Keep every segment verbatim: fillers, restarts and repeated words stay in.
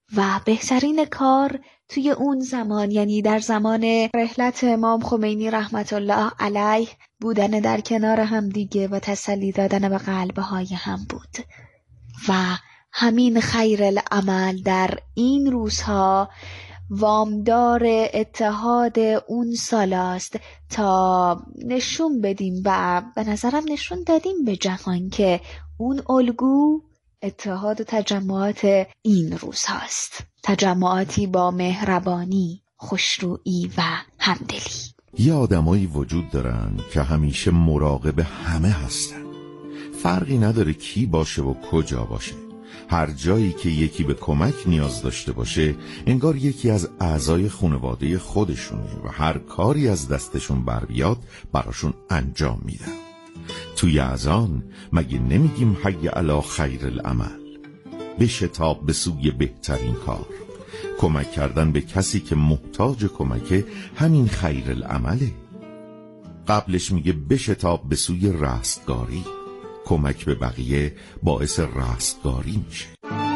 و بهترین کار توی اون زمان، یعنی در زمان رحلت امام خمینی رحمت الله علیه، بودن در کنار هم دیگه و تسلی دادن به قلبهای هم بود. و همین خیر العمل در این روزها وامدار اتحاد اون سالاست تا نشون بدیم و به نظرم نشون دادیم به جهان که اون الگو اتحاد و تجمعات این روز هاست، تجمعاتی با مهربانی، خوشرویی و همدلی. یه آدمایی وجود دارن که همیشه مراقب همه هستن، فرقی نداره کی باشه و کجا باشه. هر جایی که یکی به کمک نیاز داشته باشه انگار یکی از اعضای خانواده خودشونه و هر کاری از دستشون بر بیاد براشون انجام میدن. توی اذان مگه نمیگیم حی علی خیر العمل؟ بشتاب به سوی بهترین کار. کمک کردن به کسی که محتاج کمکه همین خیر العمله. قبلش میگه بشتاب به سوی رستگاری. کمک به بقیه باعث رستگاری میشه.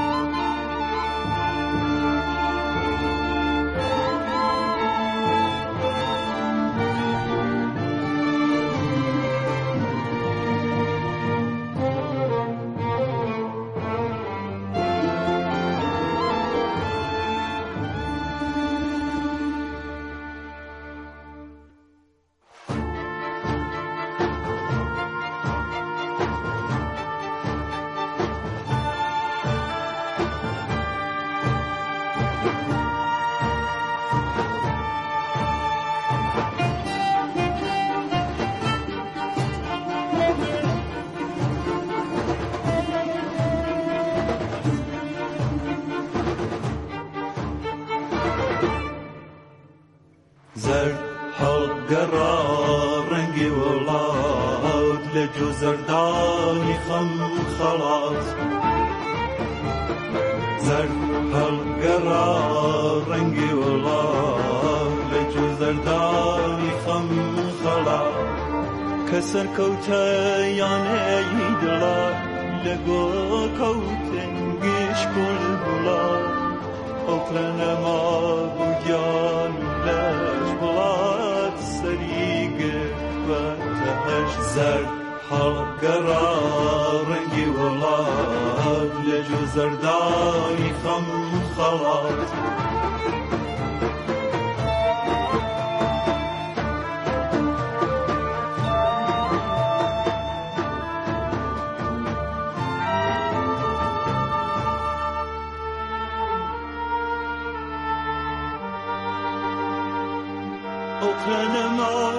زرد حلقرا رنگی ولاد لجو زردانی خم خلاص. زرد حلقرا رنگی ولاد لجو زردانی خم خلاص. کسر کوته یانه ایدلا لگو کوتنگیش کل بلا. اقرن ما بودیان لش بلاد سریگه و تهش. زرد حلقرا رنگی ولاد لجو زردانی خم خلاص. اقرن ما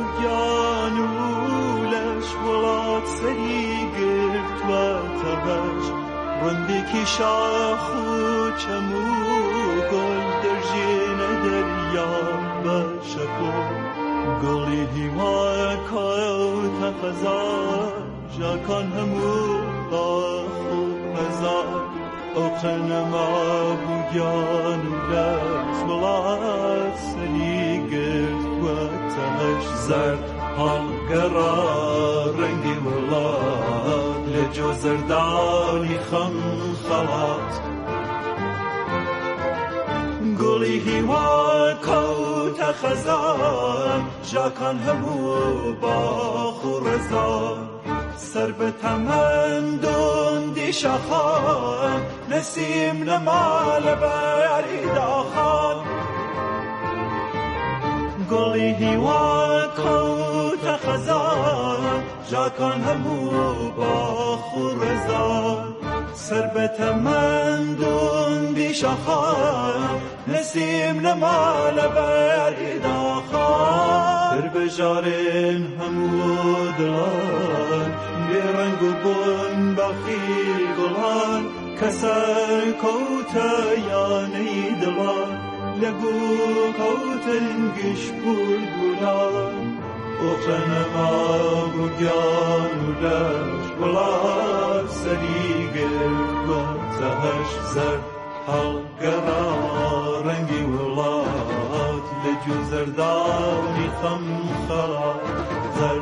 بودیانولش ولاد سری گرفت و تبش. رندی که شاخ و چمو گل در جین دریا بشکو. گلی هیوا کایو تفزا جاکان همو آخو رزا. اقرن ما بودیانولش ولاد سری گرفت و تهش. زرد حلقرا رنگی ولاد لجو زردانی خم خلاص. گلی هیوا کوت خزان جاکان همو باخ و رزان. سر به تمندون دی شخان نسیم نمال بریدا خان. گلی هیوا کوت خزان جاکان همو باخ و رزان. سر به تمندون دی شخان نسیم نمال بریدا خان. در بجارین همو دلان بیرنگ و بون بخی گلان. کسر کوتا یانی دلان لگو کوتنگش بلبلان. اقرن ما بودیان ولش ولاد سری گرد و تهش. زرد حلقرا رنگی ولاد لجو زردانی خم خلاص. زرد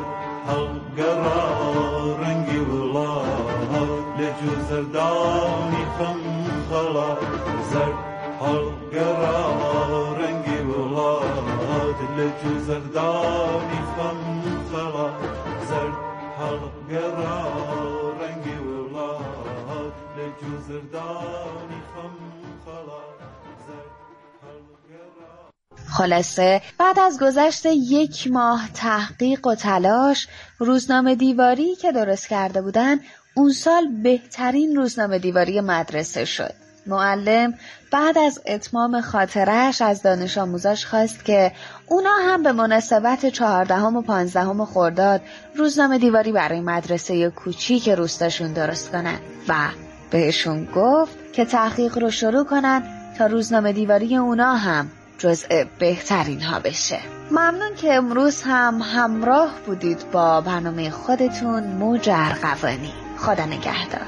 حلقرا رنگی ولاد لجو زردانی خم خلا زرد حلقرا رنگی ولاد لجو زردانی خم خلا زرد حلقرا رنگی ولاد لجو زردانی خم خلا زرد حلقرا. خلاصه بعد از گذشت یک ماه تحقیق و تلاش، روزنامه دیواری که درست کرده بودن اون سال بهترین روزنامه دیواری مدرسه شد. معلم بعد از اتمام خاطره‌اش از دانش آموزاش خواست که اونا هم به مناسبت چهاردهم و پانزدهم خرداد روزنامه دیواری برای مدرسه کوچیک روستاشون درست کنن و بهشون گفت که تحقیق رو شروع کنن تا روزنامه دیواری اونا هم جزء بهترین ها بشه. ممنون که امروز هم همراه بودید با برنامه خودتون موج ارغوانی. خدا نگهدار.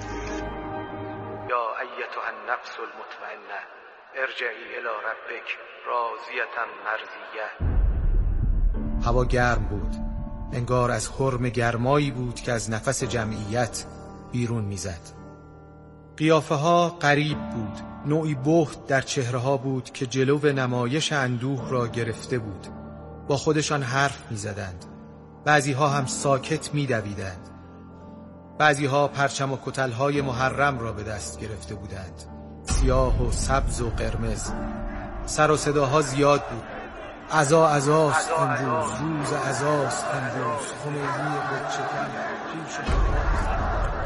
یا ایتها النفس المطمئنه ارجعی الی ربک راضیة مرضیه. هوا گرم بود، انگار از حرم گرمایی بود که از نفس جمعیت بیرون میزد. قیافه ها غریب بود، نوعی بهت در چهره ها بود که جلو نمایش اندوه را گرفته بود. با خودشان حرف می زدند، بعضی ها هم ساکت می دویدند، بعضی ها پرچم و کتل های محرم را به دست گرفته بودند، سیاه و سبز و قرمز. سر و صداها زیاد بود. عزا عزاست امروز، روز عزاست امروز، خمینی بچکن پیش خواست.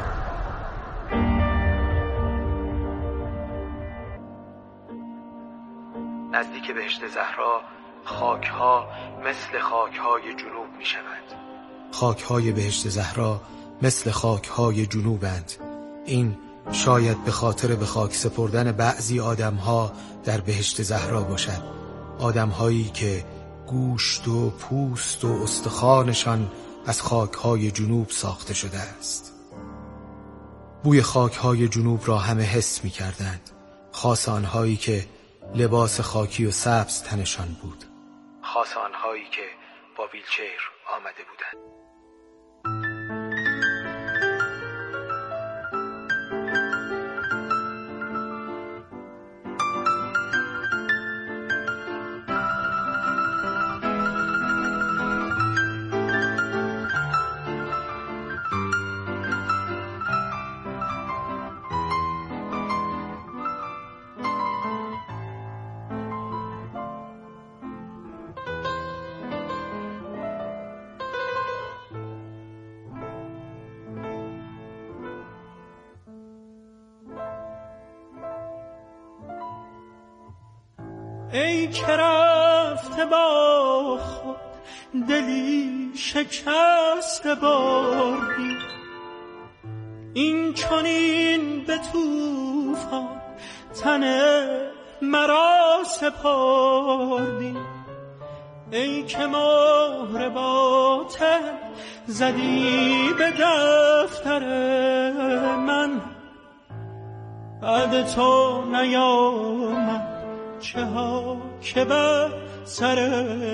نزدیک بهشت زهرا خاکها مثل خاکهای جنوب می شود. خاکهای بهشت زهرا مثل خاکهای جنوبند. این شاید به خاطر به خاک سپردن بعضی آدمها در بهشت زهرا باشد. آدمهایی که گوشت و پوست و استخوانشان از خاکهای جنوب ساخته شده است. بوی خاکهای جنوب را همه حس می کردند، خاص آنهایی که لباس خاکی و سبز تنشان بود، خاص آنهایی که با ویلچیر آمده بودند. ای که رفته با خود دلی شکسته بردی، این چنین به طوفان تن مرا سپردی. ای که مهر باطل زدی به دفتر من، بعد تو نیامد چه ها که بر سر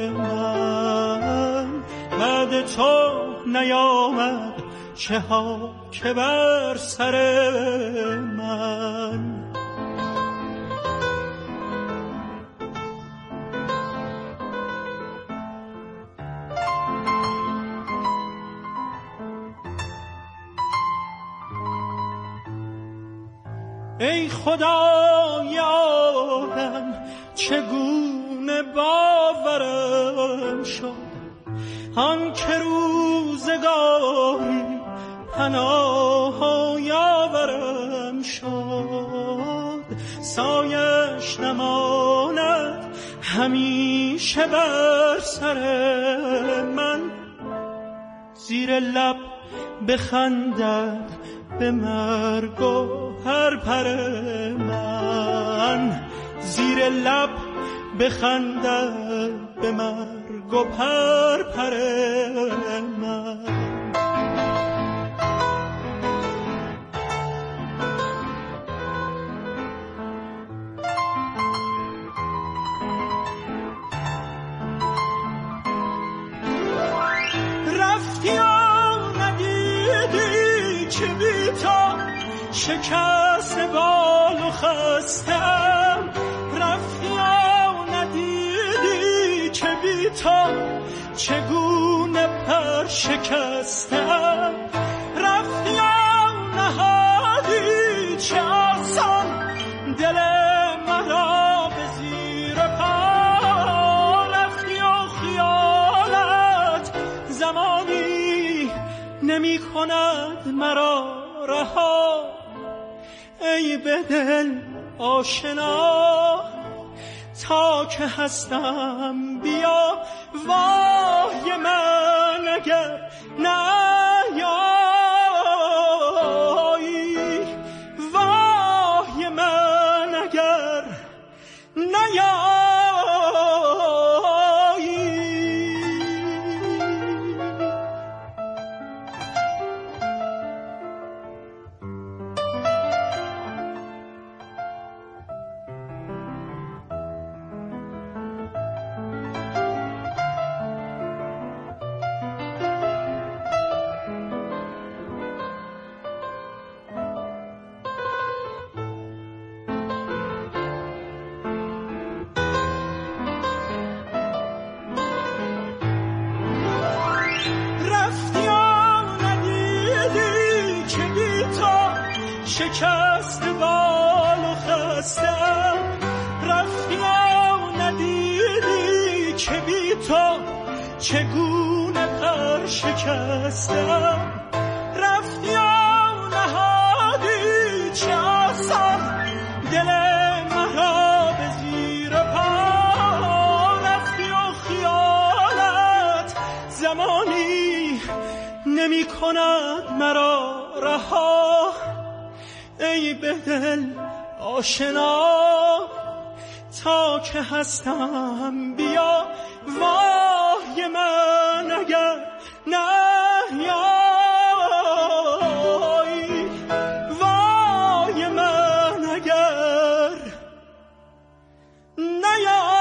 من، بعد تو نیامد چه ها که بر سر من. ای خدای عالم چگونه باورم شد، آن که روزگاری پناه و یاورم شد. سایش نماند همیشه بر سر من، زیر لب بخندد به مرگ و هر پر من، زیر لب بخندد به مرگ و پر پر من. رفتی و ندیدی که بی تو شکست بال و خستم، رفتی و ندیدی که بی تو چگونه پر شکستم، رفتی و نهادی چه آسان دل مرا به زیر پا، رفتی و خیالت زمانی نمی کند مرا رها. ای به دل آشنا تا که هستم بیا، وای من اگر نیایی، وای من اگر نیایی. شکست بال و خستم، رفتی و ندیدی که بی تو چگونه پر شکستم، رفتی و نهادی چه آسان دل مرا به زیر پا، رفتی و خیالت زمانی نمی کند مرا رها. ای به دل آشنا تا که هستم بیا، وای من اگر نیایی، وای من اگر نیایی.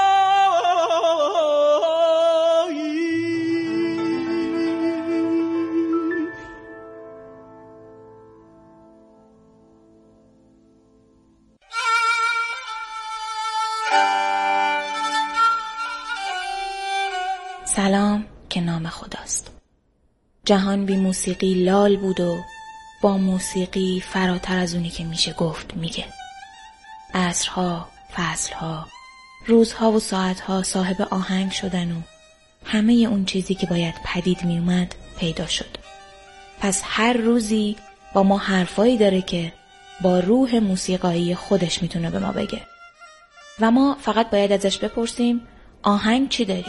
سلام که نام خداست. جهان بی موسیقی لال بود و با موسیقی فراتر از اونی که میشه گفت میگه. عصرها، فصلها، روزها و ساعتها صاحب آهنگ شدن و همه اون چیزی که باید پدید میومد پیدا شد. پس هر روزی با ما حرفایی داره که با روح موسیقایی خودش میتونه به ما بگه و ما فقط باید ازش بپرسیم آهنگ چی داری؟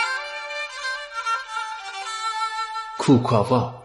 کوکاوا.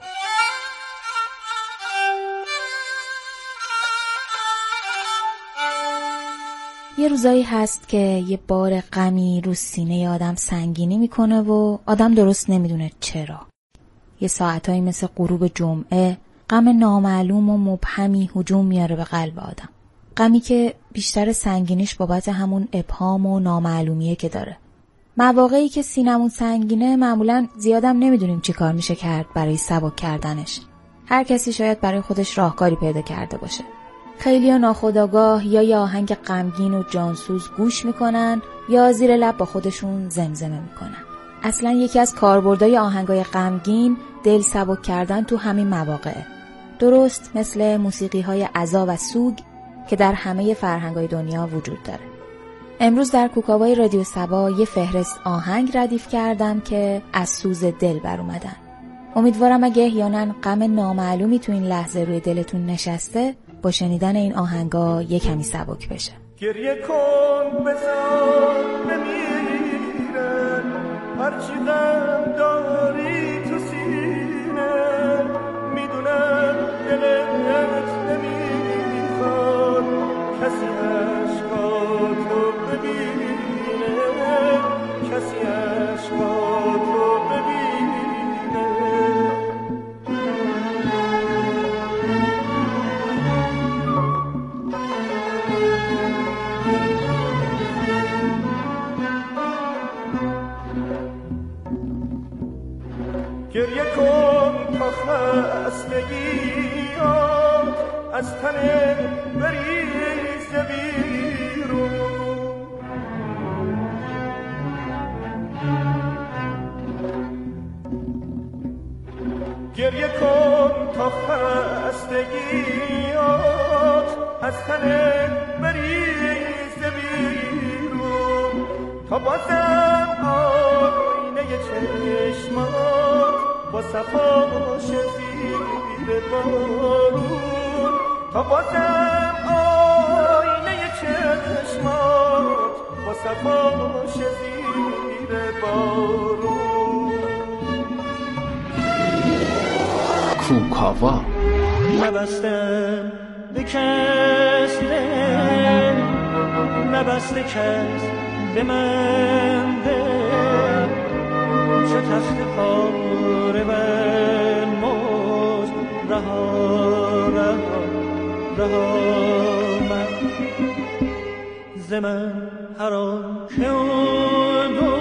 یه روزایی هست که یه بار غمی رو سینه آدم سنگینی میکنه و آدم درست نمیدونه چرا. یه ساعتایی مثل غروب جمعه غم نامعلوم و مبهمی هجوم میاره به قلب آدم. غمی که بیشتر سنگینیش بابت همون ابهام و نامعلومیه که داره. مواقعی که سینمون سنگینه معمولاً زیادم نمیدونیم چی کار میشه کرد برای سبک کردنش. هر کسی شاید برای خودش راهکاری پیدا کرده باشه. خیلی‌ها ناخودآگاه یا یه آهنگ غمگین و جانسوز گوش میکنن یا زیر لب با خودشون زمزمه میکنن. اصلاً یکی از کاربردهای آهنگای غمگین دل سبک کردن تو همین مواقعه. درست مثل موسیقی‌های عزا و سوگ که در همه فرهنگ‌های دنیا وجود داره. امروز در کوکاوای رادیو سبا یه فهرست آهنگ ردیف کردم که از سوز دل بر اومدن. امیدوارم اگه احیانا غم نامعلومی تو این لحظه روی دلتون نشسته با شنیدن این آهنگا یه کمی سبک بشه. گریه کن بذار بمیرن، هرچی غم داری تو سینه، میدونم دلت نمیخواد کسی عشقاتو ببینه، کسی عشقاتو ببینه. گریه کن تا خستگیات از تن بریز بیرون. گریه کن تا خستگیات از تن بریز بیرون، تا بازم آینه چشمات با صفاش زیر بارون، تا بازم آینه چشمات با صفاش زیر بارون. کوکاوا نبستم به کس دل، نبسته کس به من دل، چه تخت پاره بر مزد رها رها رها من ز من هر آنکه اون دو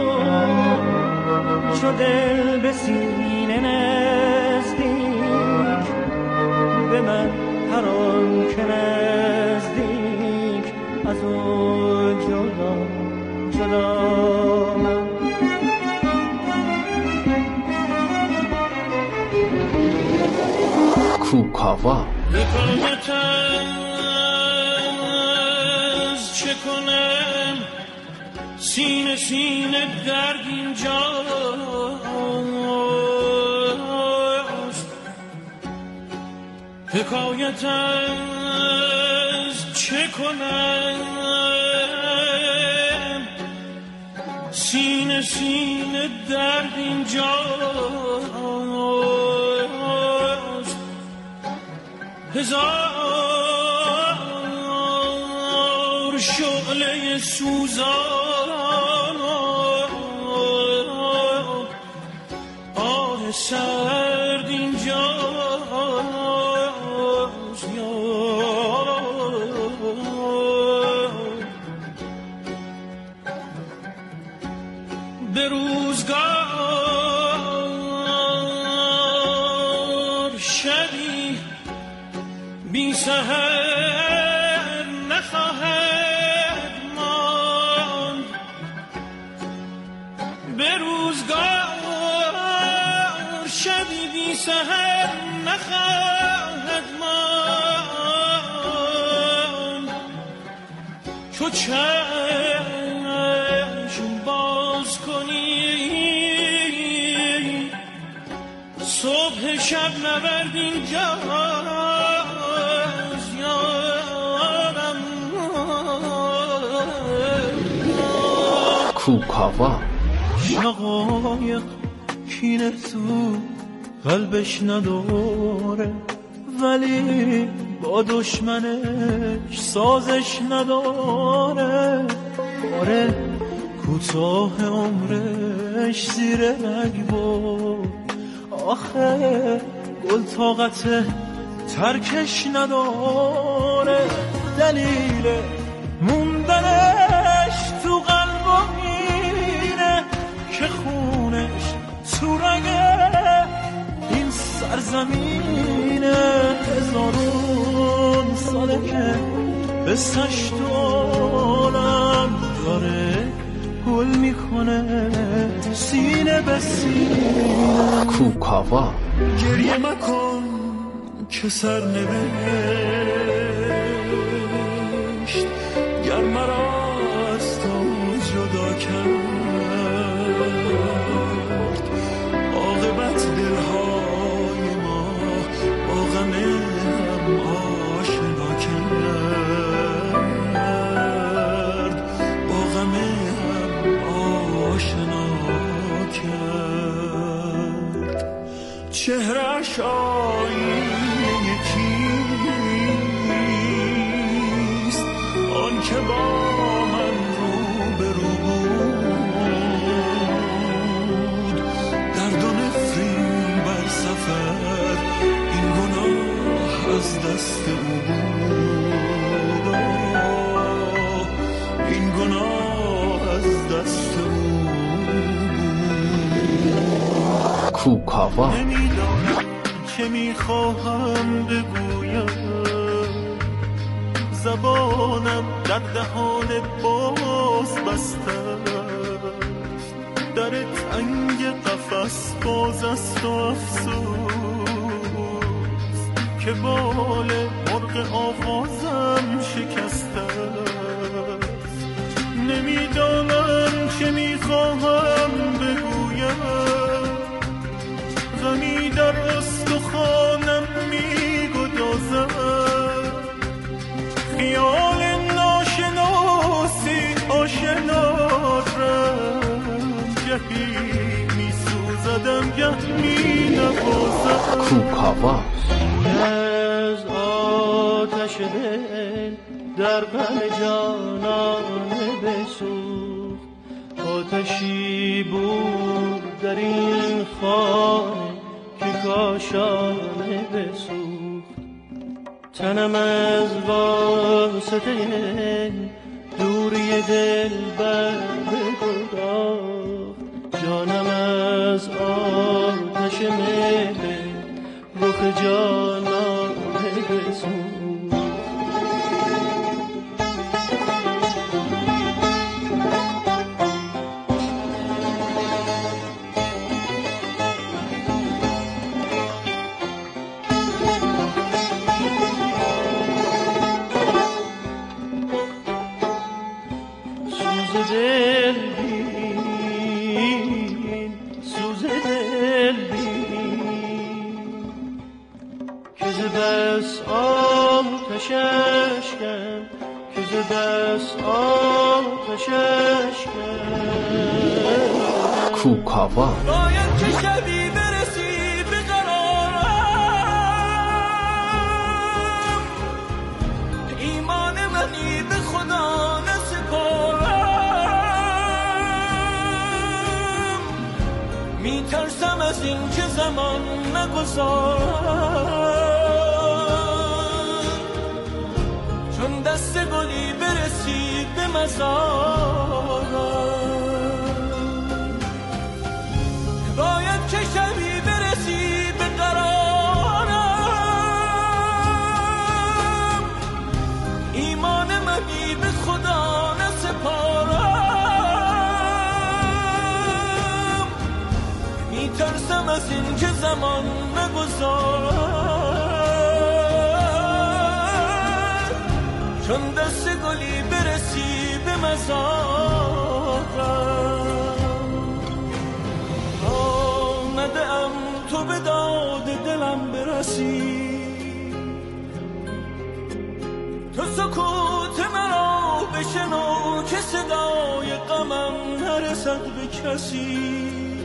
چو دل به سینه نزدیک، به من هر آنکه نزدیک از اون جدا جدا من. کوکاوا حکایت از چه کنم، سینه سینه درد اینجاست. حکایت از چه کنم، سینه سینه درد اینجاست. هزار شعله سوزان آه سرد اینجاست. به روزگار شبی بی سحر نخواهد ماند، به روزگار شبی بی سحر نخواهد ماند. چو چشم باز کنی صبح شب نبرد اینجاست. کوکاوا شقایق کینه تو قلبش نداره، ولی با دشمنش سازش نداره. آره کوتاه عمرش زیر رگ بود، آخه گل طاقت ترکش نداره. دلیل موندنش تو قلبم اینه که خونش تو رگه این سرزمینه. هزارون ساله که بسش تو عالم داره گل میکنه سینه به سینه. کوکاوا گریه مکن که سر نوشت گر مرا از تو جدا کرد. عاقبت دلهای ما با غم هم آشنا کرد، با غم هم آشنا کرد. چهره‌اش آینه کیست آن که با من رو به رو بود. درد و نفرین بر سفر این گناه از دست او بود، این گناه از دست او بود. کوکاوا نمیدانم چه میخواهم بگویم، زبانم در دهان باز بسته است، در تنگ قفس باز است و افسوس که بال مرغ آوازم شکسته است. نمیدانم چه میخواهم بگویم، غمی در استخوانم میگدازد، خیال ناشناسی آشنا رم، گهی میسوزدم گه مینوازم. کوکاوا از آتش دل در غم جانانه بسوخت، آتشی بود در این خانه که کاشانه بسوخت. تنم از واسطه دوری دل بر بگداخت، جانم از آتش مهر رخ جانانه بسوخت. دل بین، سوز دل بین که ز بس آتش اشکم، که ز بس آتش اشکم. کوکاوا باید که شبی برسی به قرارم، ایمان منی به خدا نسپارم، میترسم از این که زمان نگذارم، چون دست گلی برسی به مزارم. باید که شبی برسی به قرارم، ایمان منی به خدا نسپارم، میترسم از این که زمان نگذارم، چون دست گلی برسی به مزارم. آمده ام تو به داد دلم برسی، تو سکوت مرا بشنو که صدای غمم نرسد به کسی.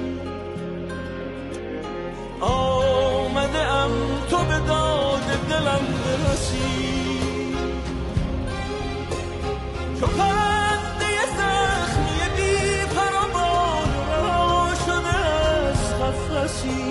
آمده ام تو به داد دلم برسی، تو پرنده زخمی بی پر و بال رها شده از قفسی.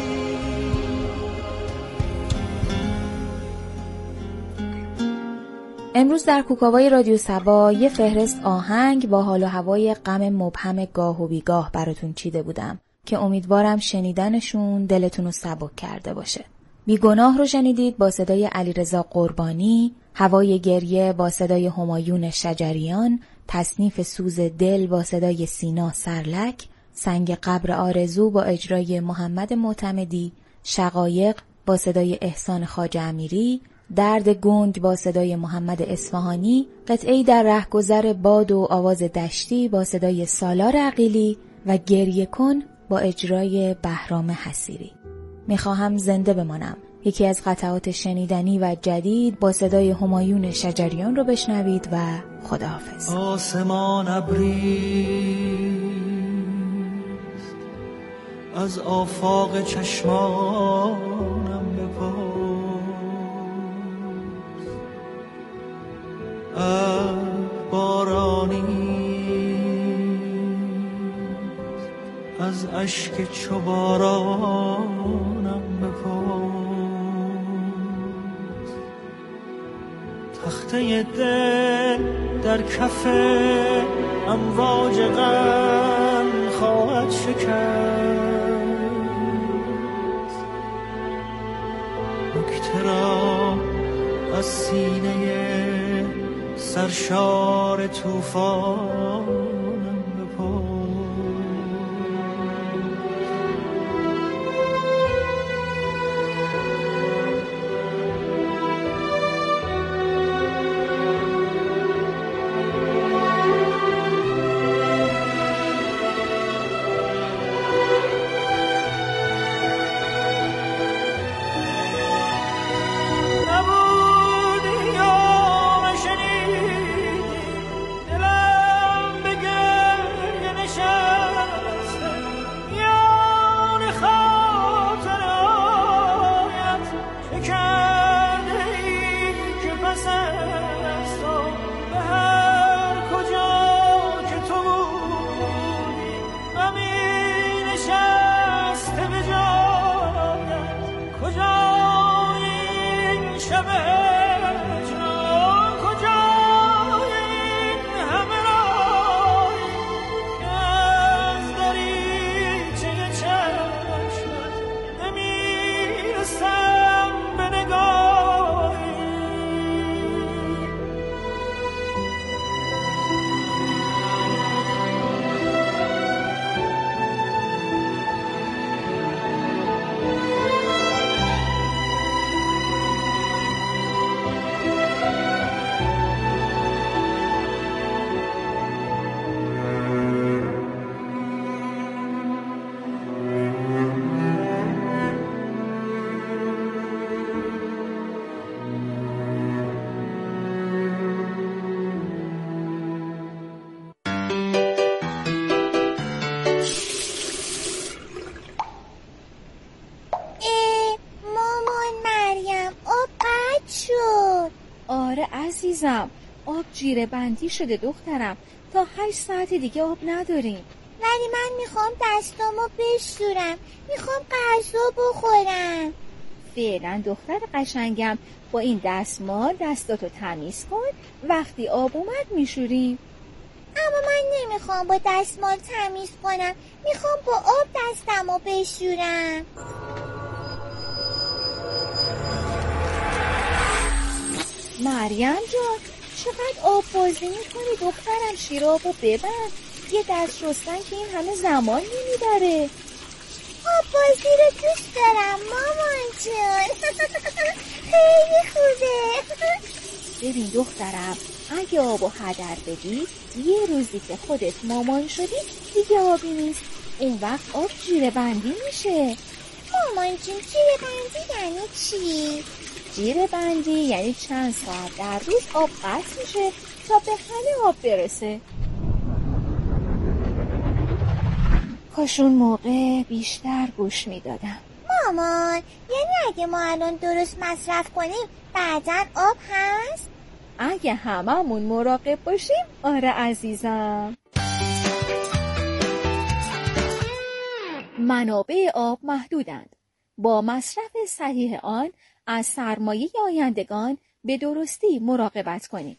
امروز در کوکاوای رادیو صبا یه فهرست آهنگ با حال و هوای غم مبهم گاه و بیگاه براتون چیده بودم که امیدوارم شنیدنشون دلتون رو سبک کرده باشه. بیگناه رو شنیدید با صدای علیرضا قربانی، هوای گریه با صدای همایون شجریان، تصنیف سوز دل با صدای سینا سرلک، سنگ قبر آرزو با اجرای محمد معتمدی، شقایق با صدای احسان خواجه امیری، درد گنگ با صدای محمد اصفهانی، قطعه‌ای در رهگذر باد و آواز دشتی با صدای سالار عقیلی و گریه کن با اجرای بهرام حصیری. میخواهم زنده بمانم، یکی از قطعات شنیدنی و جدید با صدای همایون شجریان رو بشنوید و خداحافظ. آسمان ابری از آفاق چشمانم بپرس، ابر بارانی از اشک چو بارانم بپرس، تخته دل در کف امواج غم خواهد شکست، نکته را از سینه سرشار طوفانم بپاس. عزیزم، آب جیره بندی شده دخترم، تا هشت ساعت دیگه آب نداریم. ولی من میخوام دستامو بشورم، میخوام غذا بخورم. فعلا دختر قشنگم، با این دستمال دستاتو تمیز کن، وقتی آب اومد میشوریم. اما من نمیخوام با دستمال تمیز کنم، میخوام با آب دستمو بشورم. مریم جان، چقدر آب بازی میکنی دخترم؟ شیر آبو ببند، یه دست شستن که این همه زمان نمیبره. آب بازی رو دوست دارم مامان جون. خیلی خوبه. ببین دخترم، اگه آبو هدر بدی، یه روزی که خودت مامان شدی دیگه آبی نیست، اون وقت آب جیره بندی میشه. مامان جون جیره بندی یعنی چی؟ جیره بندی یعنی چند ساعت در روز آب قطع میشه تا به همه آب برسه. کاش اون موقع بیشتر گوش میدادم. مامان، یعنی اگه ما الان درست مصرف کنیم بعداً آب هست؟ اگه هممون مراقب باشیم آره عزیزم. منابع آب محدودند. با مصرف صحیح آن از سرمایه آیندگان به درستی مراقبت کنید.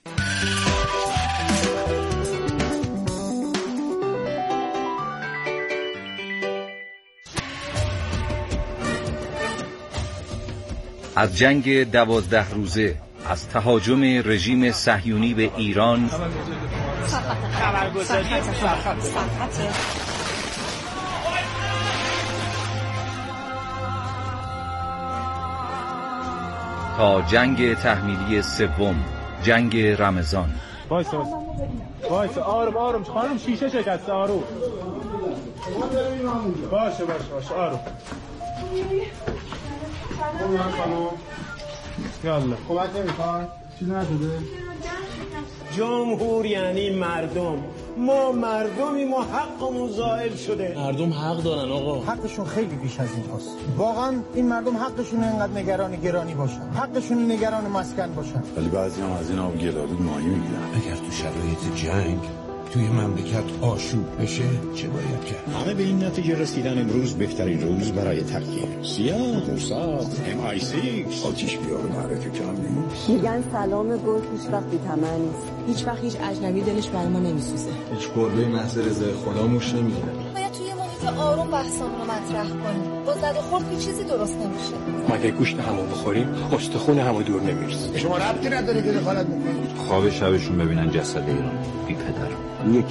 از جنگ دوازده روزه، از تهاجم رژیم صهیونی به ایران، تا جنگ تحمیلی سوم، جنگ رمضان. وایسا وایسا آروم آروم خانم، شیشه شکسته، آروم باشه باشه باشه آروم. خانم یالا کمک نمیخواد؟ چیزی نشده؟ جمهور یعنی مردم، ما مردمی، ما حقمون زائل شده. مردم حق دارن آقا، حقشون خیلی بیش از این هست. واقعا این مردم حقشون اینقدر نگران گرانی باشن، حقشون نگران مسکن باشن. ولی بعضی هم از این آب گلالود ماهی میگیرن. اگر تو شرایط جنگ توی مملکت آشوب بشه چه باید کرد؟ همه به این نتیجه رسیدن امروز بهترین روز برای تغییر. سیاه، موساد، ام آی سیکس، آتیش بیار معرکه کم نیست. میگن سلام گل هیچ وقت بی‌طمع نیست. هیچ وقت هیچ اجنبی دلش برای ما نمیسوزه. هیچ گربه محض رضای خدا موش نمیگیره. باید توی محیط که آروم بحثمون رو مطرح کنیم. با زد و خورد که چیزی درست نمیشه. مگه گوشت همو بخوریم استخون همو دور نمیرسه. شما ربطی نداره که دخالت میکنید. خواب شبشون ببینن جسد ایران بی پدر.